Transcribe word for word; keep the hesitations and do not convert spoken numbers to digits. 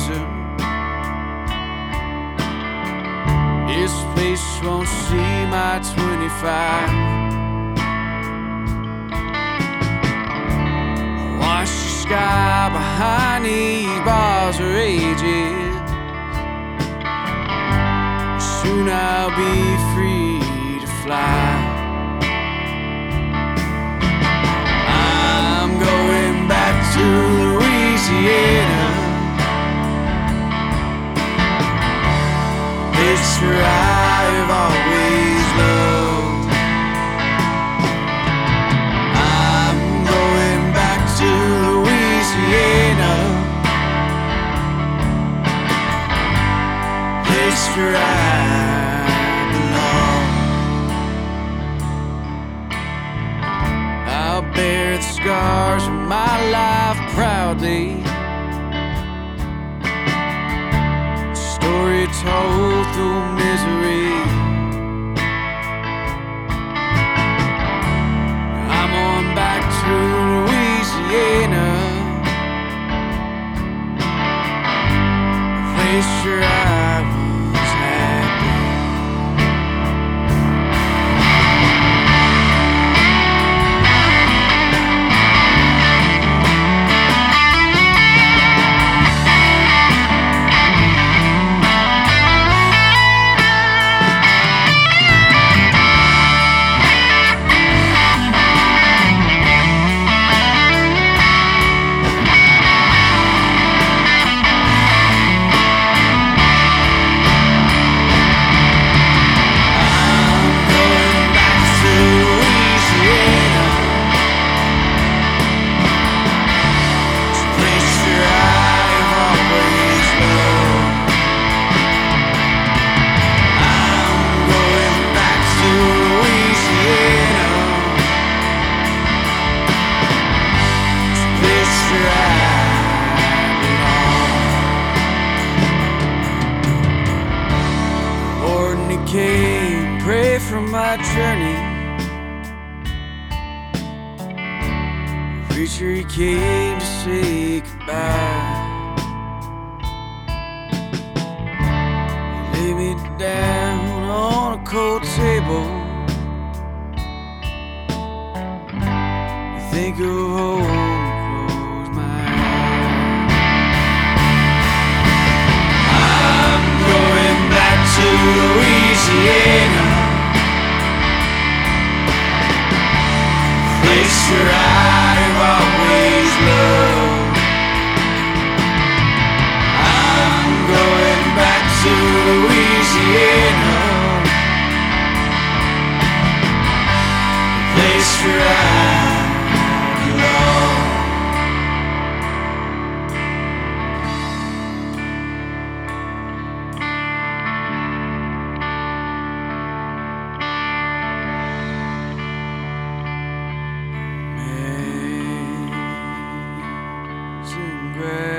prison. This place won't see my twenty-five. I watch the sky behind these bars of ages. Soon I'll be free to fly. I'm going back to Louisiana. It's where I've always loved. I'm going back to Louisiana. It's where I belong. I'll bear the scars of my life proudly. Story told through misery. I'm on back to Louisiana, a place where I was happy. Came, pray for my journey. Preacher, he came to say goodbye. He laid me down on a cold table. I think of home, close my eyes. I'm going back to Louisiana, place where I've always loved. I'm going back to Louisiana, place where I belong. Amazing grace.